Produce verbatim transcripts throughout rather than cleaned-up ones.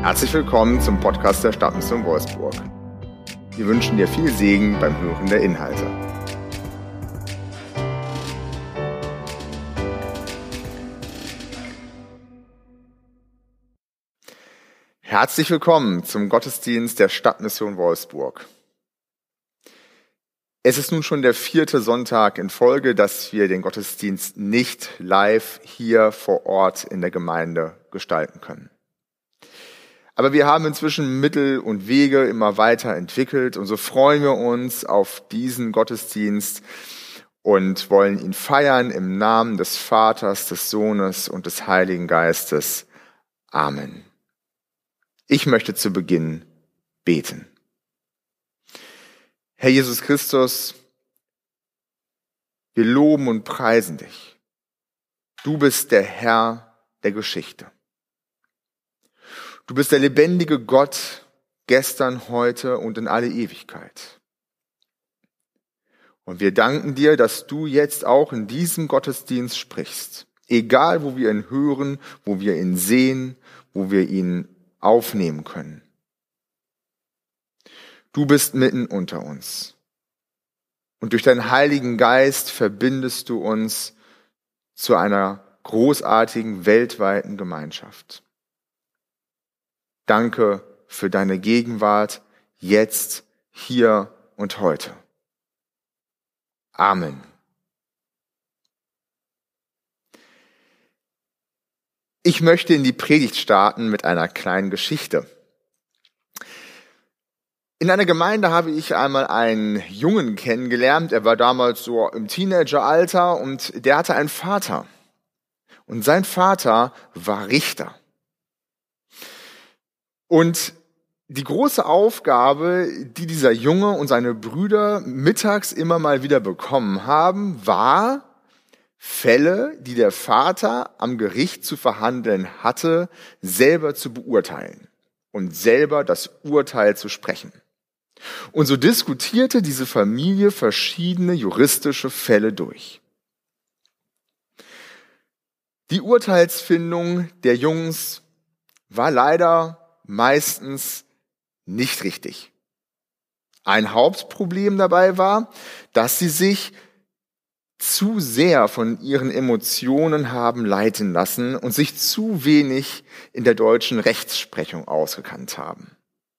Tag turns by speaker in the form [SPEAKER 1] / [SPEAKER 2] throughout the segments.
[SPEAKER 1] Herzlich willkommen zum Podcast der Stadtmission Wolfsburg. Wir wünschen dir viel Segen beim Hören der Inhalte. Herzlich willkommen zum Gottesdienst der Stadtmission Wolfsburg. Es ist nun schon der vierte Sonntag in Folge, dass wir den Gottesdienst nicht live hier vor Ort in der Gemeinde gestalten können. Aber wir haben inzwischen Mittel und Wege immer weiter entwickelt und so freuen wir uns auf diesen Gottesdienst und wollen ihn feiern im Namen des Vaters, des Sohnes und des Heiligen Geistes. Amen. Ich möchte zu Beginn beten. Herr Jesus Christus, wir loben und preisen dich. Du bist der Herr der Geschichte. Du bist der lebendige Gott, gestern, heute und in alle Ewigkeit. Und wir danken dir, dass du jetzt auch in diesem Gottesdienst sprichst. Egal, wo wir ihn hören, wo wir ihn sehen, wo wir ihn aufnehmen können. Du bist mitten unter uns. Und durch deinen Heiligen Geist verbindest du uns zu einer großartigen weltweiten Gemeinschaft. Danke für deine Gegenwart, jetzt, hier und heute. Amen. Ich möchte in die Predigt starten mit einer kleinen Geschichte. In einer Gemeinde habe ich einmal einen Jungen kennengelernt. Er war damals so im Teenageralter und der hatte einen Vater. Und sein Vater war Richter. Und die große Aufgabe, die dieser Junge und seine Brüder mittags immer mal wieder bekommen haben, war, Fälle, die der Vater am Gericht zu verhandeln hatte, selber zu beurteilen und selber das Urteil zu sprechen. Und so diskutierte diese Familie verschiedene juristische Fälle durch. Die Urteilsfindung der Jungs war leider meistens nicht richtig. Ein Hauptproblem dabei war, dass sie sich zu sehr von ihren Emotionen haben leiten lassen und sich zu wenig in der deutschen Rechtsprechung ausgekannt haben.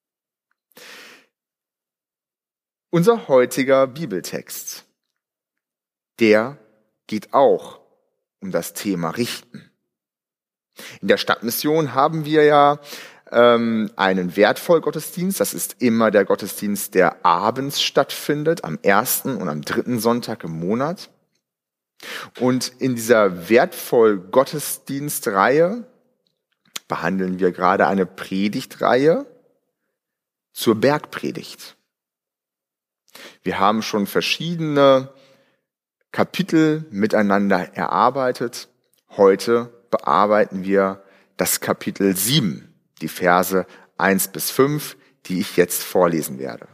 [SPEAKER 1] Unser heutiger Bibeltext, der geht auch um das Thema Richten. In der Stadtmission haben wir ja ähm, einen Wertvoll-Gottesdienst. Das ist immer der Gottesdienst, der abends stattfindet, am ersten und am dritten Sonntag im Monat. Und in dieser Wertvoll-Gottesdienstreihe behandeln wir gerade eine Predigtreihe zur Bergpredigt. Wir haben schon verschiedene Kapitel miteinander erarbeitet. Heute bearbeiten wir das Kapitel sieben, die Verse eins bis fünf, die ich jetzt vorlesen werde.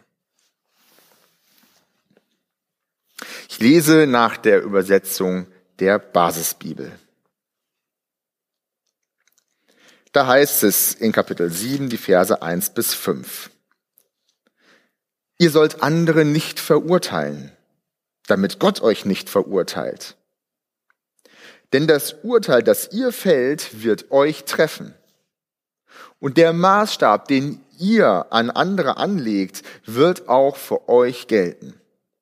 [SPEAKER 1] Ich lese nach der Übersetzung der Basisbibel. Da heißt es in Kapitel sieben, die Verse eins bis fünf. Ihr sollt andere nicht verurteilen, damit Gott euch nicht verurteilt. Denn das Urteil, das ihr fällt, wird euch treffen. Und der Maßstab, den ihr an andere anlegt, wird auch für euch gelten.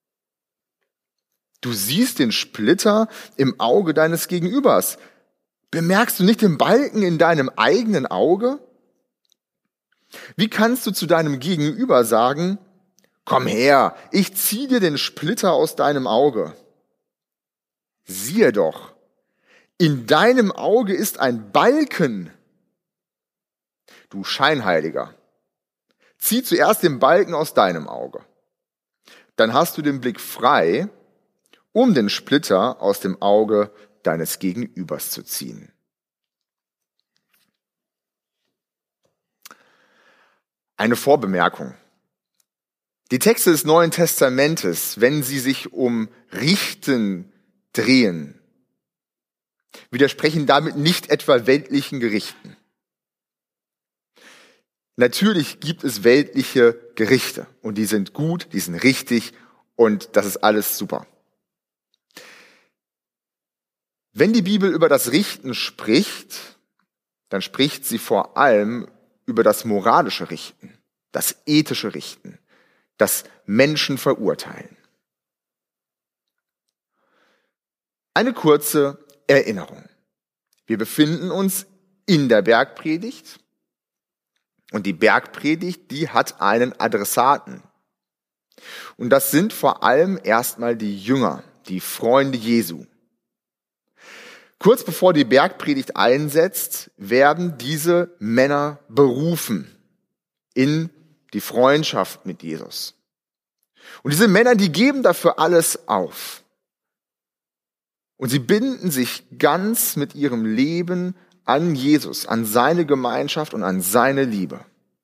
[SPEAKER 1] Du siehst den Splitter im Auge deines Gegenübers. Bemerkst du nicht den Balken in deinem eigenen Auge? Wie kannst du zu deinem Gegenüber sagen, komm her, ich zieh dir den Splitter aus deinem Auge? Siehe doch, in deinem Auge ist ein Balken. Du Scheinheiliger, zieh zuerst den Balken aus deinem Auge. Dann hast du den Blick frei, um den Splitter aus dem Auge deines Gegenübers zu ziehen. Eine Vorbemerkung. Die Texte des Neuen Testamentes, wenn sie sich um Richten drehen, widersprechen damit nicht etwa weltlichen Gerichten. Natürlich gibt es weltliche Gerichte und die sind gut, die sind richtig und das ist alles super. Wenn die Bibel über das Richten spricht, dann spricht sie vor allem über das moralische Richten, das ethische Richten, das Menschen verurteilen. Eine kurze Erinnerung. Wir befinden uns in der Bergpredigt und die Bergpredigt, die hat einen Adressaten. Und das sind vor allem erstmal die Jünger, die Freunde Jesu. Kurz bevor die Bergpredigt einsetzt, werden diese Männer berufen in die Freundschaft mit Jesus. Und diese Männer, die geben dafür alles auf. Und sie binden sich ganz mit ihrem Leben an Jesus, an seine Gemeinschaft und an seine Liebe.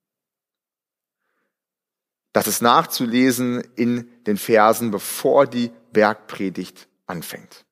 [SPEAKER 1] Das ist nachzulesen in den Versen, bevor die Bergpredigt anfängt.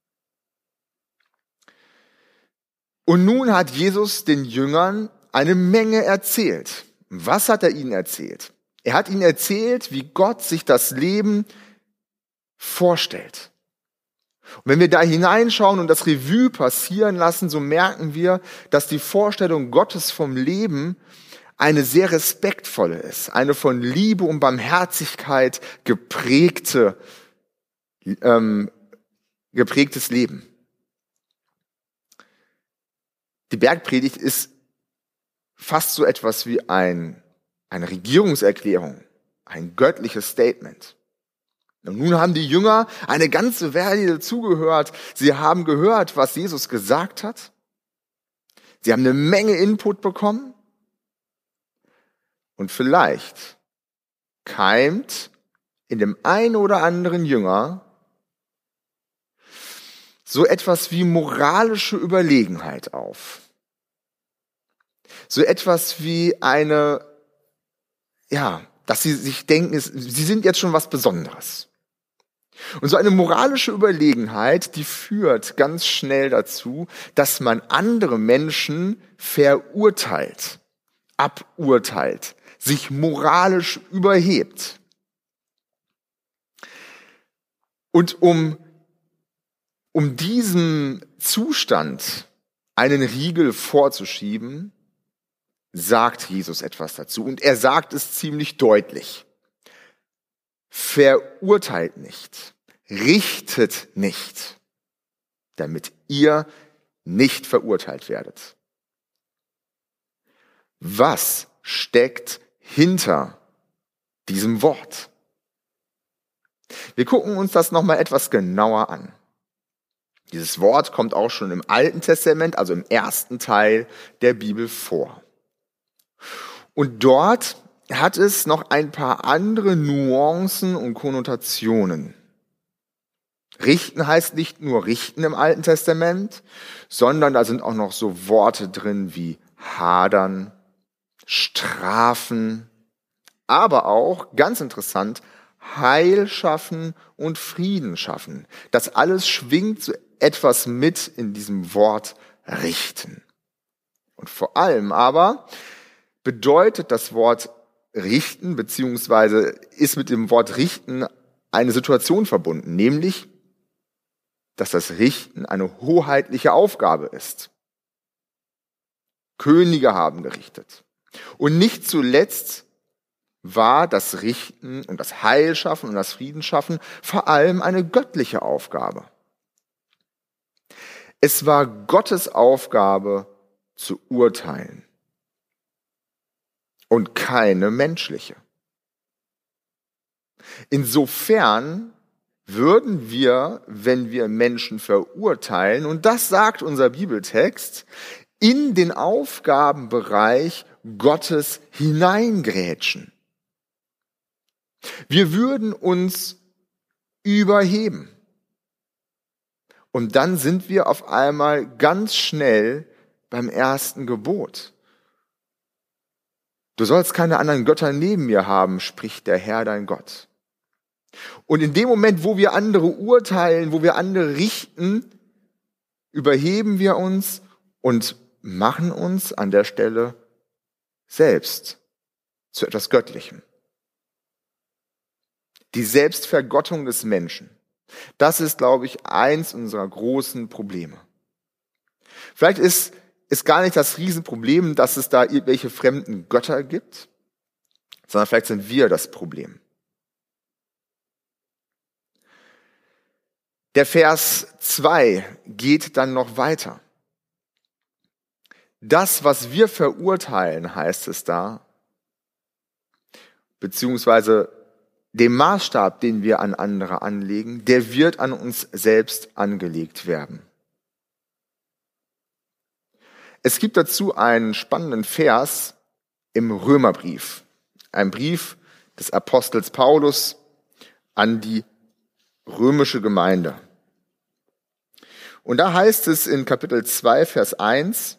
[SPEAKER 1] Und nun hat Jesus den Jüngern eine Menge erzählt. Was hat er ihnen erzählt? Er hat ihnen erzählt, wie Gott sich das Leben vorstellt. Und wenn wir da hineinschauen und das Revue passieren lassen, so merken wir, dass die Vorstellung Gottes vom Leben eine sehr respektvolle ist, eine von Liebe und Barmherzigkeit geprägte, ähm, geprägtes Leben. Die Bergpredigt ist fast so etwas wie ein, eine Regierungserklärung, ein göttliches Statement. Und nun haben die Jünger eine ganze Weile zugehört. Sie haben gehört, was Jesus gesagt hat. Sie haben eine Menge Input bekommen. Und vielleicht keimt in dem einen oder anderen Jünger so etwas wie moralische Überlegenheit auf. So etwas wie eine, ja, dass sie sich denken, sie sind jetzt schon was Besonderes. Und so eine moralische Überlegenheit, die führt ganz schnell dazu, dass man andere Menschen verurteilt, aburteilt, sich moralisch überhebt. Und um, um diesem Zustand einen Riegel vorzuschieben, sagt Jesus etwas dazu. Und er sagt es ziemlich deutlich. Verurteilt nicht, richtet nicht, damit ihr nicht verurteilt werdet. Was steckt hinter diesem Wort? Wir gucken uns das nochmal etwas genauer an. Dieses Wort kommt auch schon im Alten Testament, also im ersten Teil der Bibel vor. Und dort hat es noch ein paar andere Nuancen und Konnotationen. Richten heißt nicht nur richten im Alten Testament, sondern da sind auch noch so Worte drin wie hadern, strafen, aber auch, ganz interessant, Heil schaffen und Frieden schaffen. Das alles schwingt so etwas mit in diesem Wort richten. Und vor allem aber bedeutet das Wort richten, beziehungsweise ist mit dem Wort richten eine Situation verbunden, nämlich, dass das Richten eine hoheitliche Aufgabe ist. Könige haben gerichtet. Und nicht zuletzt war das Richten und das Heilschaffen und das Friedensschaffen vor allem eine göttliche Aufgabe. Es war Gottes Aufgabe zu urteilen und keine menschliche. Insofern würden wir, wenn wir Menschen verurteilen, und das sagt unser Bibeltext, in den Aufgabenbereich Gottes hineingrätschen. Wir würden uns überheben. Und dann sind wir auf einmal ganz schnell beim ersten Gebot. Du sollst keine anderen Götter neben mir haben, spricht der Herr dein Gott. Und in dem Moment, wo wir andere urteilen, wo wir andere richten, überheben wir uns und machen uns an der Stelle selbst zu etwas Göttlichem. Die Selbstvergottung des Menschen. Das ist, glaube ich, eins unserer großen Probleme. Vielleicht ist, ist gar nicht das Riesenproblem, dass es da irgendwelche fremden Götter gibt, sondern vielleicht sind wir das Problem. Der Vers zwei geht dann noch weiter. Das, was wir verurteilen, heißt es da, beziehungsweise dem Maßstab, den wir an andere anlegen, der wird an uns selbst angelegt werden. Es gibt dazu einen spannenden Vers im Römerbrief, ein Brief des Apostels Paulus an die römische Gemeinde. Und da heißt es in Kapitel zwei, Vers eins,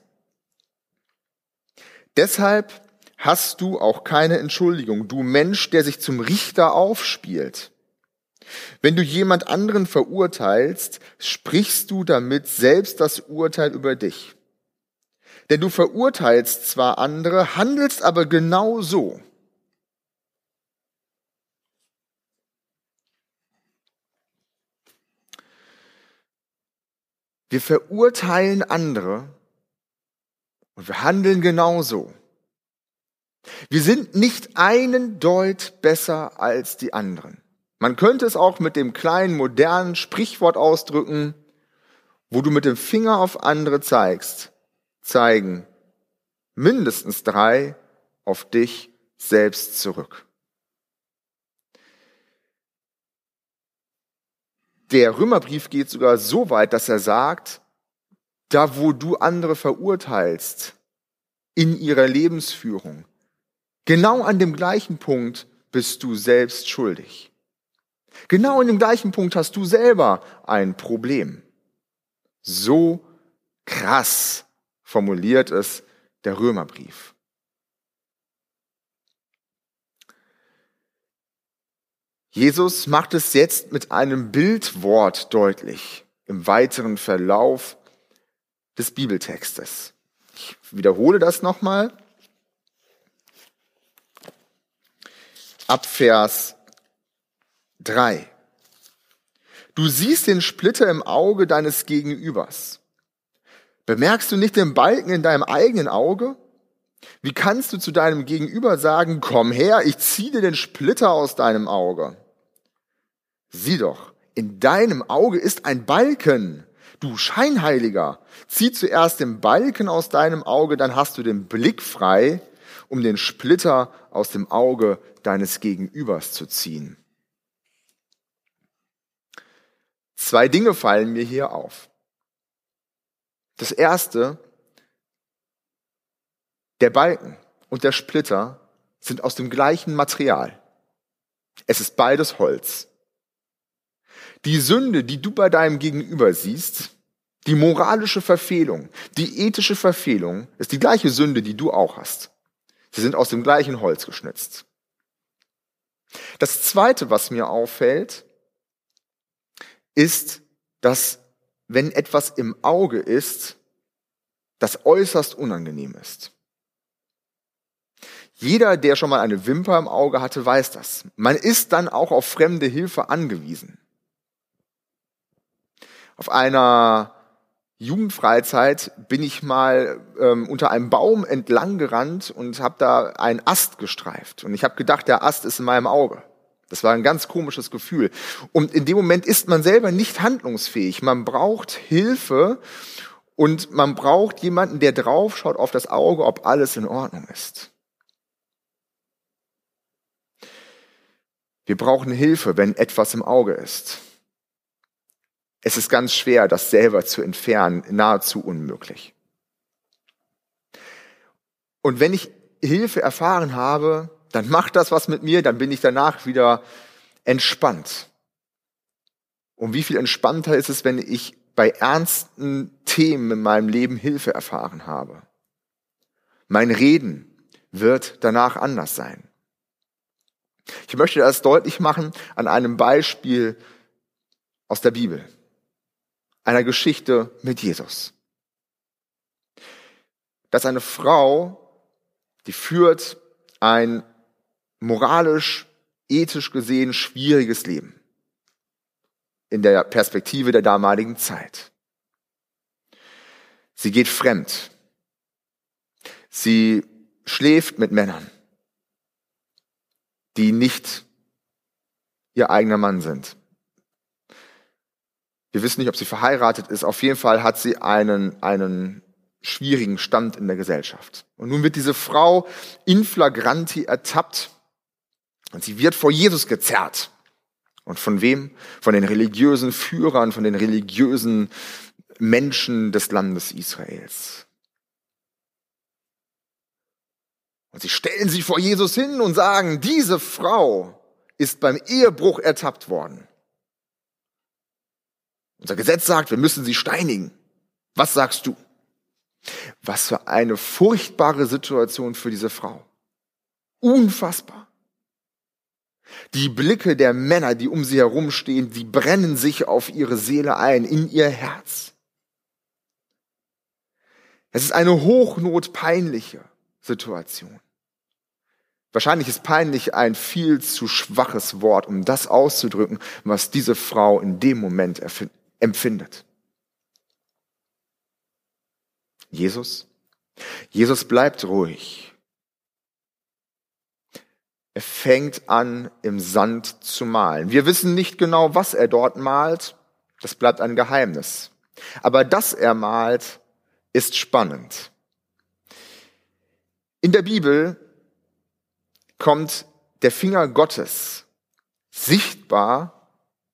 [SPEAKER 1] deshalb hast du auch keine Entschuldigung, du Mensch, der sich zum Richter aufspielt. Wenn du jemand anderen verurteilst, sprichst du damit selbst das Urteil über dich. Denn du verurteilst zwar andere, handelst aber genau so. Wir verurteilen andere und wir handeln genauso. Wir sind nicht einen Deut besser als die anderen. Man könnte es auch mit dem kleinen modernen Sprichwort ausdrücken, wo du mit dem Finger auf andere zeigst, zeigen mindestens drei auf dich selbst zurück. Der Römerbrief geht sogar so weit, dass er sagt, da wo du andere verurteilst in ihrer Lebensführung, genau an dem gleichen Punkt bist du selbst schuldig. Genau an dem gleichen Punkt hast du selber ein Problem. So krass formuliert es der Römerbrief. Jesus macht es jetzt mit einem Bildwort deutlich im weiteren Verlauf des Bibeltextes. Ich wiederhole das nochmal. Ab Vers drei. Du siehst den Splitter im Auge deines Gegenübers. Bemerkst du nicht den Balken in deinem eigenen Auge? Wie kannst du zu deinem Gegenüber sagen, komm her, ich ziehe dir den Splitter aus deinem Auge? Sieh doch, in deinem Auge ist ein Balken. Du Scheinheiliger, zieh zuerst den Balken aus deinem Auge, dann hast du den Blick frei, um den Splitter aus dem Auge deines Gegenübers zu ziehen. Zwei Dinge fallen mir hier auf. Das erste, der Balken und der Splitter sind aus dem gleichen Material. Es ist beides Holz. Die Sünde, die du bei deinem Gegenüber siehst, die moralische Verfehlung, die ethische Verfehlung, ist die gleiche Sünde, die du auch hast. Sie sind aus dem gleichen Holz geschnitzt. Das Zweite, was mir auffällt, ist, dass wenn etwas im Auge ist, das äußerst unangenehm ist. Jeder, der schon mal eine Wimper im Auge hatte, weiß das. Man ist dann auch auf fremde Hilfe angewiesen. Auf einer Jugendfreizeit bin ich mal ähm, unter einem Baum entlang gerannt und habe da einen Ast gestreift. Und ich habe gedacht, der Ast ist in meinem Auge. Das war ein ganz komisches Gefühl. Und in dem Moment ist man selber nicht handlungsfähig. Man braucht Hilfe und man braucht jemanden, der drauf schaut auf das Auge, ob alles in Ordnung ist. Wir brauchen Hilfe, wenn etwas im Auge ist. Es ist ganz schwer, das selber zu entfernen, nahezu unmöglich. Und wenn ich Hilfe erfahren habe, dann macht das was mit mir, dann bin ich danach wieder entspannt. Und wie viel entspannter ist es, wenn ich bei ernsten Themen in meinem Leben Hilfe erfahren habe? Mein Reden wird danach anders sein. Ich möchte das deutlich machen an einem Beispiel aus der Bibel, einer Geschichte mit Jesus. Das ist eine Frau, die führt ein moralisch, ethisch gesehen schwieriges Leben in der Perspektive der damaligen Zeit. Sie geht fremd. Sie schläft mit Männern, die nicht ihr eigener Mann sind. Wir wissen nicht, ob sie verheiratet ist. Auf jeden Fall hat sie einen, einen schwierigen Stand in der Gesellschaft. Und nun wird diese Frau in flagranti ertappt und sie wird vor Jesus gezerrt. Und von wem? Von den religiösen Führern, von den religiösen Menschen des Landes Israels. Und sie stellen sich vor Jesus hin und sagen, diese Frau ist beim Ehebruch ertappt worden. Unser Gesetz sagt, wir müssen sie steinigen. Was sagst du? Was für eine furchtbare Situation für diese Frau. Unfassbar. Die Blicke der Männer, die um sie herumstehen, die brennen sich auf ihre Seele ein, in ihr Herz. Es ist eine hochnotpeinliche Situation. Wahrscheinlich ist peinlich ein viel zu schwaches Wort, um das auszudrücken, was diese Frau in dem Moment empfindet. Jesus? Jesus bleibt ruhig. Er fängt an, im Sand zu malen. Wir wissen nicht genau, was er dort malt. Das bleibt ein Geheimnis. Aber dass er malt, ist spannend. In der Bibel kommt der Finger Gottes sichtbar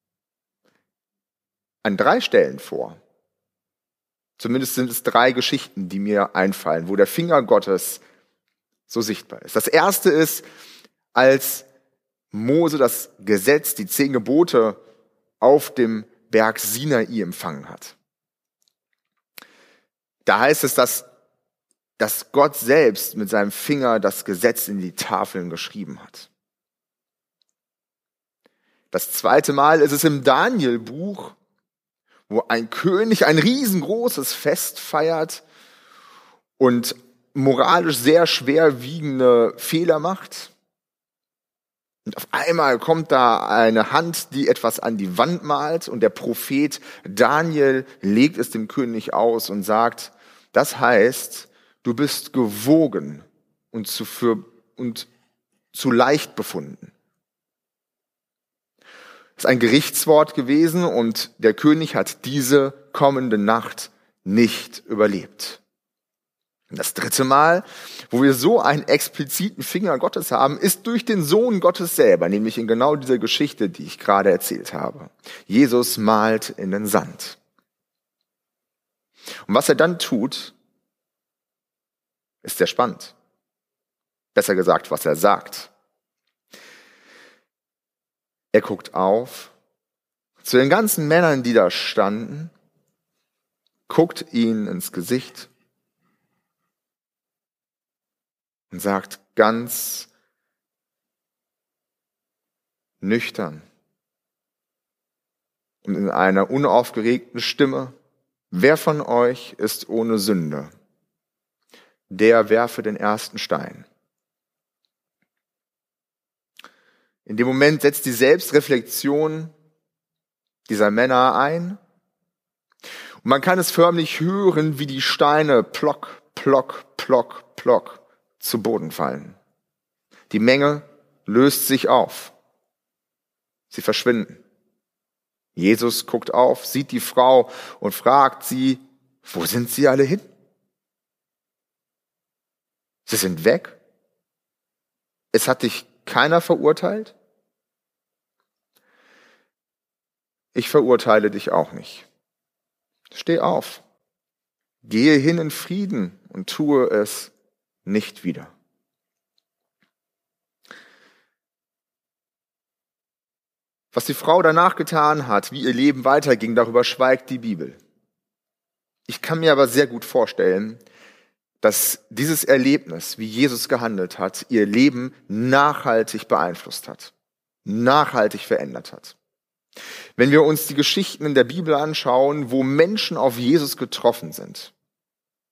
[SPEAKER 1] an drei Stellen vor. Zumindest sind es drei Geschichten, die mir einfallen, wo der Finger Gottes so sichtbar ist. Das erste ist, als Mose das Gesetz, die zehn Gebote auf dem Berg Sinai empfangen hat. Da heißt es, dass, dass Gott selbst mit seinem Finger das Gesetz in die Tafeln geschrieben hat. Das zweite Mal ist es im Daniel-Buch, wo ein König ein riesengroßes Fest feiert und moralisch sehr schwerwiegende Fehler macht. Und auf einmal kommt da eine Hand, die etwas an die Wand malt und der Prophet Daniel legt es dem König aus und sagt, das heißt, du bist gewogen und zu, für, und zu leicht befunden. Das ist ein Gerichtswort gewesen und der König hat diese kommende Nacht nicht überlebt. Und das dritte Mal, wo wir so einen expliziten Finger Gottes haben, ist durch den Sohn Gottes selber, nämlich in genau dieser Geschichte, die ich gerade erzählt habe. Jesus malt in den Sand. Und was er dann tut, ist sehr spannend. Besser gesagt, was er sagt. Er guckt auf zu den ganzen Männern, die da standen, guckt ihnen ins Gesicht und sagt ganz nüchtern und in einer unaufgeregten Stimme, wer von euch ist ohne Sünde? Der werfe den ersten Stein. In dem Moment setzt die Selbstreflexion dieser Männer ein. Und man kann es förmlich hören, wie die Steine plock, plock, plock, plock zu Boden fallen. Die Menge löst sich auf. Sie verschwinden. Jesus guckt auf, sieht die Frau und fragt sie, wo sind sie alle hin? Sie sind weg? Es hat dich keiner verurteilt? Ich verurteile dich auch nicht. Steh auf. Gehe hin in Frieden und tue es nicht wieder. Was die Frau danach getan hat, wie ihr Leben weiterging, darüber schweigt die Bibel. Ich kann mir aber sehr gut vorstellen, dass dieses Erlebnis, wie Jesus gehandelt hat, ihr Leben nachhaltig beeinflusst hat, nachhaltig verändert hat. Wenn wir uns die Geschichten in der Bibel anschauen, wo Menschen auf Jesus getroffen sind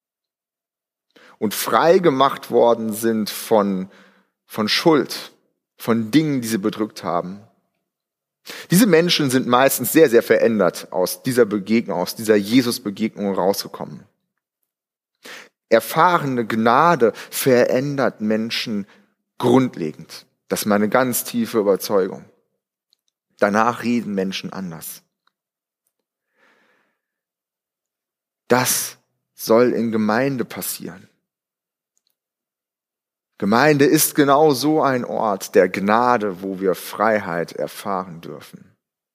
[SPEAKER 1] und frei gemacht worden sind von, von Schuld, von Dingen, die sie bedrückt haben. Diese Menschen sind meistens sehr, sehr verändert aus dieser Begegnung, aus dieser Jesus-Begegnung rausgekommen. Erfahrene Gnade verändert Menschen grundlegend. Das ist meine ganz tiefe Überzeugung. Danach reden Menschen anders. Das soll in Gemeinde passieren. Gemeinde ist genau so ein Ort der Gnade, wo wir Freiheit erfahren dürfen.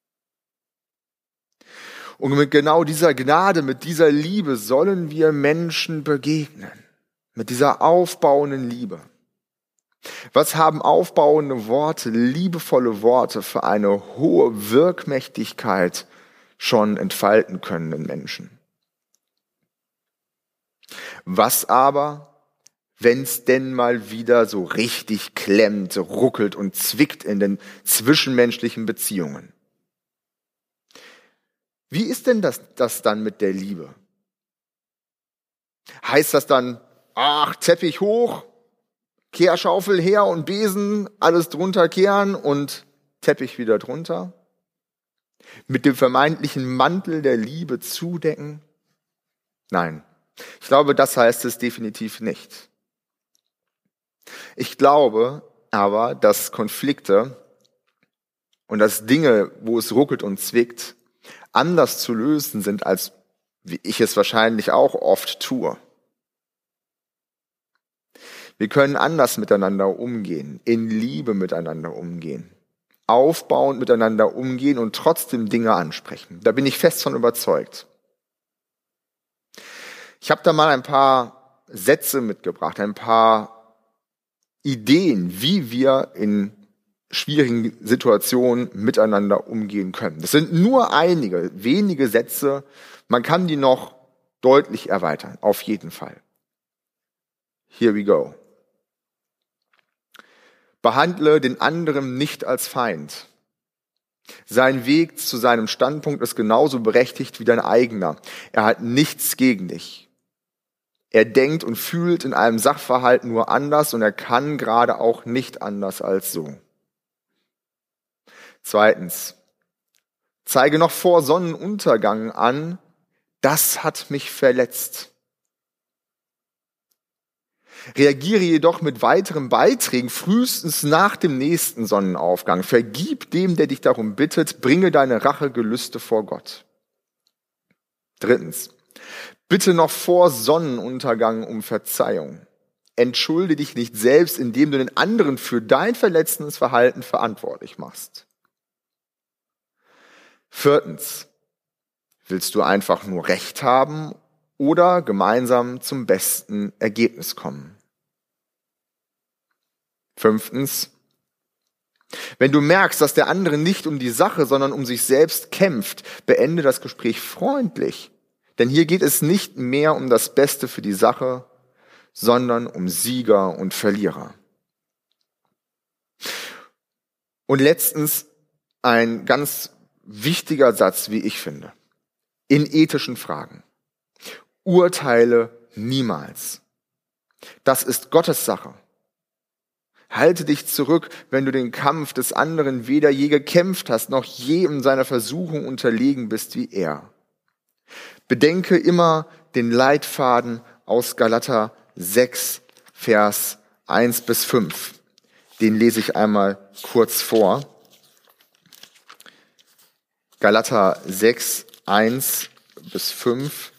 [SPEAKER 1] Und mit genau dieser Gnade, mit dieser Liebe sollen wir Menschen begegnen. Mit dieser aufbauenden Liebe. Was haben aufbauende Worte, liebevolle Worte für eine hohe Wirkmächtigkeit schon entfalten können in Menschen? Was aber, wenn es denn mal wieder so richtig klemmt, ruckelt und zwickt in den zwischenmenschlichen Beziehungen? Wie ist denn das, das dann mit der Liebe? Heißt das dann, ach, Teppich hoch, Kehrschaufel her und Besen, alles drunter kehren und Teppich wieder drunter? Mit dem vermeintlichen Mantel der Liebe zudecken? Nein, ich glaube, das heißt es definitiv nicht. Ich glaube aber, dass Konflikte und dass Dinge, wo es ruckelt und zwickt, anders zu lösen sind, als wie ich es wahrscheinlich auch oft tue. Wir können anders miteinander umgehen, in Liebe miteinander umgehen, aufbauend miteinander umgehen und trotzdem Dinge ansprechen. Da bin ich fest von überzeugt. Ich habe da mal ein paar Sätze mitgebracht, ein paar Ideen, wie wir in schwierigen Situationen miteinander umgehen können. Das sind nur einige, wenige Sätze. Man kann die noch deutlich erweitern, auf jeden Fall. Here we go. Behandle den anderen nicht als Feind. Sein Weg zu seinem Standpunkt ist genauso berechtigt wie dein eigener. Er hat nichts gegen dich. Er denkt und fühlt in einem Sachverhalt nur anders und er kann gerade auch nicht anders als so. Zweitens, zeige noch vor Sonnenuntergang an, das hat mich verletzt. Reagiere jedoch mit weiteren Beiträgen frühestens nach dem nächsten Sonnenaufgang. Vergib dem, der dich darum bittet, bringe deine Rachegelüste vor Gott. Drittens, bitte noch vor Sonnenuntergang um Verzeihung. Entschuldige dich nicht selbst, indem du den anderen für dein verletzendes Verhalten verantwortlich machst. Viertens, willst du einfach nur Recht haben oder gemeinsam zum besten Ergebnis kommen? Fünftens, wenn du merkst, dass der andere nicht um die Sache, sondern um sich selbst kämpft, beende das Gespräch freundlich. Denn hier geht es nicht mehr um das Beste für die Sache, sondern um Sieger und Verlierer. Und letztens ein ganz wichtiger Satz, wie ich finde, in ethischen Fragen. Urteile niemals. Das ist Gottes Sache. Halte dich zurück, wenn du den Kampf des anderen weder je gekämpft hast, noch je in seiner Versuchung unterlegen bist wie er. Bedenke immer den Leitfaden aus Galater sechs, Vers eins bis fünf. Den lese ich einmal kurz vor. Galater sechs, eins bis fünf.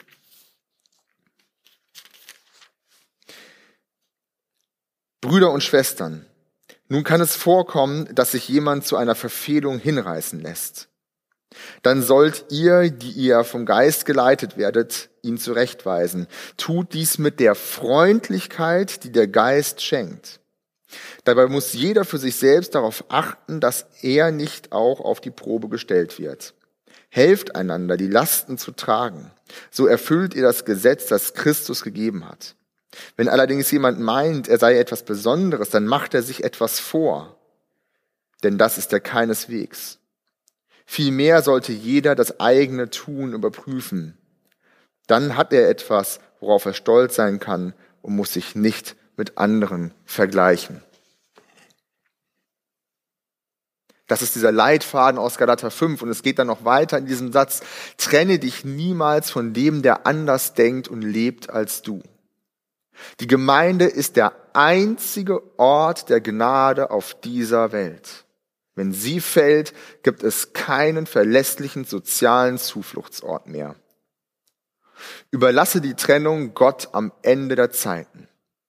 [SPEAKER 1] Brüder und Schwestern, nun kann es vorkommen, dass sich jemand zu einer Verfehlung hinreißen lässt. Dann sollt ihr, die ihr vom Geist geleitet werdet, ihn zurechtweisen. Tut dies mit der Freundlichkeit, die der Geist schenkt. Dabei muss jeder für sich selbst darauf achten, dass er nicht auch auf die Probe gestellt wird. Helft einander, die Lasten zu tragen. So erfüllt ihr das Gesetz, das Christus gegeben hat. Wenn allerdings jemand meint, er sei etwas Besonderes, dann macht er sich etwas vor. Denn das ist er keineswegs. Vielmehr sollte jeder das eigene Tun überprüfen. Dann hat er etwas, worauf er stolz sein kann und muss sich nicht mit anderen vergleichen. Das ist dieser Leitfaden aus Galater fünf und es geht dann noch weiter in diesem Satz: Trenne dich niemals von dem, der anders denkt und lebt als du. Die Gemeinde ist der einzige Ort der Gnade auf dieser Welt. Wenn sie fällt, gibt es keinen verlässlichen sozialen Zufluchtsort mehr. Überlasse die Trennung Gott am Ende der Zeiten.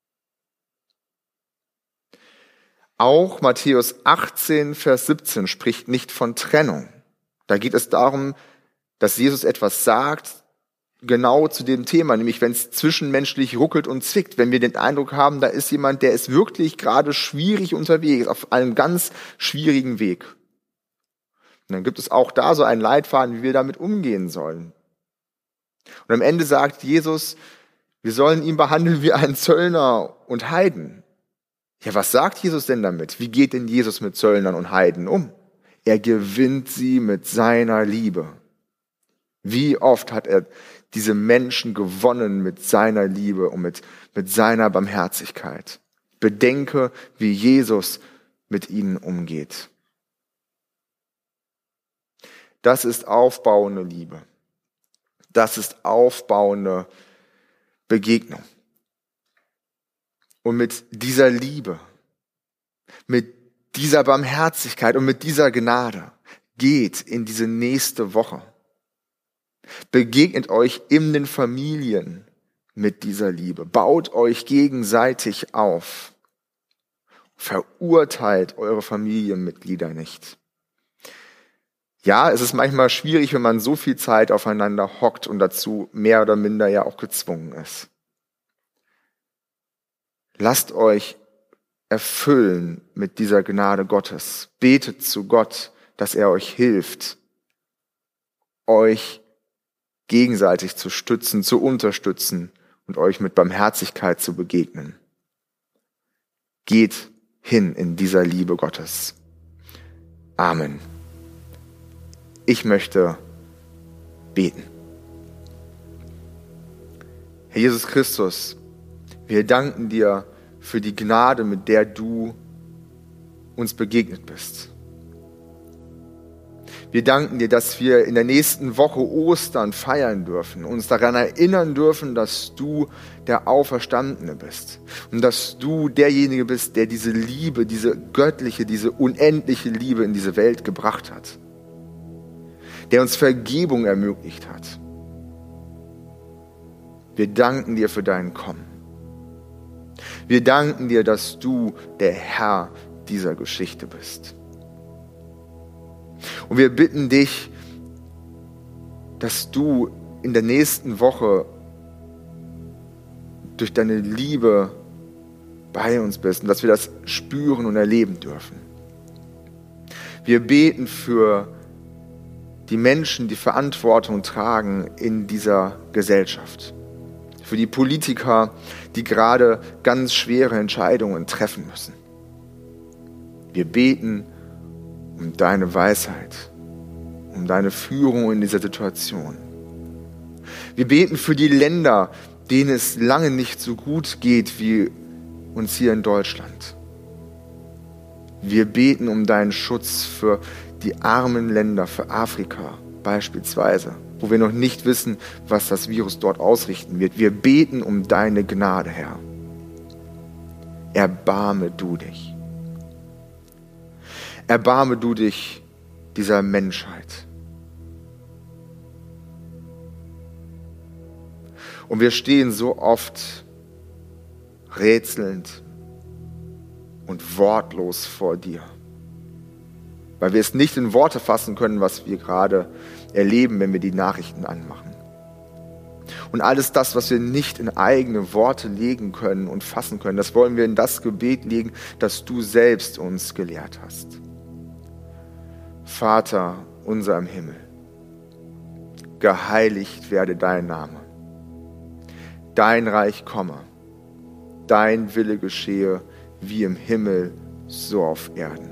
[SPEAKER 1] Auch Matthäus achtzehn, Vers siebzehn spricht nicht von Trennung. Da geht es darum, dass Jesus etwas sagt, genau zu dem Thema, nämlich wenn es zwischenmenschlich ruckelt und zwickt, wenn wir den Eindruck haben, da ist jemand, der ist wirklich gerade schwierig unterwegs, auf einem ganz schwierigen Weg. Und dann gibt es auch da so einen Leitfaden, wie wir damit umgehen sollen. Und am Ende sagt Jesus, wir sollen ihn behandeln wie einen Zöllner und Heiden. Ja, was sagt Jesus denn damit? Wie geht denn Jesus mit Zöllnern und Heiden um? Er gewinnt sie mit seiner Liebe. Wie oft hat er diese Menschen gewonnen mit seiner Liebe und mit, mit seiner Barmherzigkeit. Bedenke, wie Jesus mit ihnen umgeht. Das ist aufbauende Liebe. Das ist aufbauende Begegnung. Und mit dieser Liebe, mit dieser Barmherzigkeit und mit dieser Gnade geht in diese nächste Woche. Begegnet euch in den Familien mit dieser Liebe. Baut euch gegenseitig auf. Verurteilt eure Familienmitglieder nicht. Ja, es ist manchmal schwierig, wenn man so viel Zeit aufeinander hockt und dazu mehr oder minder ja auch gezwungen ist. Lasst euch erfüllen mit dieser Gnade Gottes. Betet zu Gott, dass er euch hilft, euch gegenseitig zu stützen, zu unterstützen und euch mit Barmherzigkeit zu begegnen. Geht hin in dieser Liebe Gottes. Amen. Ich möchte beten. Herr Jesus Christus, wir danken dir für die Gnade, mit der du uns begegnet bist. Wir danken dir, dass wir in der nächsten Woche Ostern feiern dürfen, uns daran erinnern dürfen, dass du der Auferstandene bist und dass du derjenige bist, der diese Liebe, diese göttliche, diese unendliche Liebe in diese Welt gebracht hat, der uns Vergebung ermöglicht hat. Wir danken dir für dein Kommen. Wir danken dir, dass du der Herr dieser Geschichte bist. Und wir bitten dich, dass du in der nächsten Woche durch deine Liebe bei uns bist und dass wir das spüren und erleben dürfen. Wir beten für die Menschen, die Verantwortung tragen in dieser Gesellschaft. Für die Politiker, die gerade ganz schwere Entscheidungen treffen müssen. Wir beten um deine Weisheit, um deine Führung in dieser Situation. Wir beten für die Länder, denen es lange nicht so gut geht wie uns hier in Deutschland. Wir beten um deinen Schutz für die armen Länder, für Afrika beispielsweise, wo wir noch nicht wissen, was das Virus dort ausrichten wird. Wir beten um deine Gnade, Herr. Erbarme du dich. Erbarme du dich dieser Menschheit. Und wir stehen so oft rätselnd und wortlos vor dir, weil wir es nicht in Worte fassen können, was wir gerade erleben, wenn wir die Nachrichten anmachen. Und alles das, was wir nicht in eigene Worte legen können und fassen können, das wollen wir in das Gebet legen, das du selbst uns gelehrt hast. Vater unser im Himmel, geheiligt werde dein Name. Dein Reich komme, dein Wille geschehe, wie im Himmel, so auf Erden.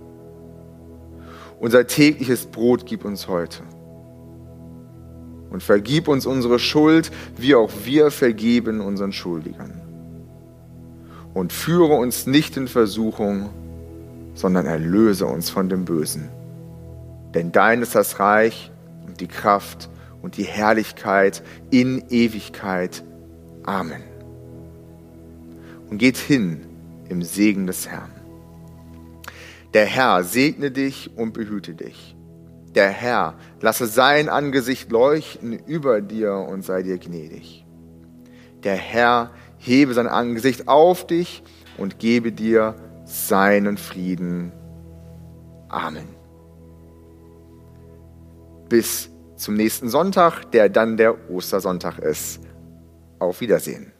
[SPEAKER 1] Unser tägliches Brot gib uns heute. Und vergib uns unsere Schuld, wie auch wir vergeben unseren Schuldigern. Und führe uns nicht in Versuchung, sondern erlöse uns von dem Bösen. Denn dein ist das Reich und die Kraft und die Herrlichkeit in Ewigkeit. Amen. Und geht hin im Segen des Herrn. Der Herr segne dich und behüte dich. Der Herr lasse sein Angesicht leuchten über dir und sei dir gnädig. Der Herr hebe sein Angesicht auf dich und gebe dir seinen Frieden. Amen. Bis zum nächsten Sonntag, der dann der Ostersonntag ist. Auf Wiedersehen.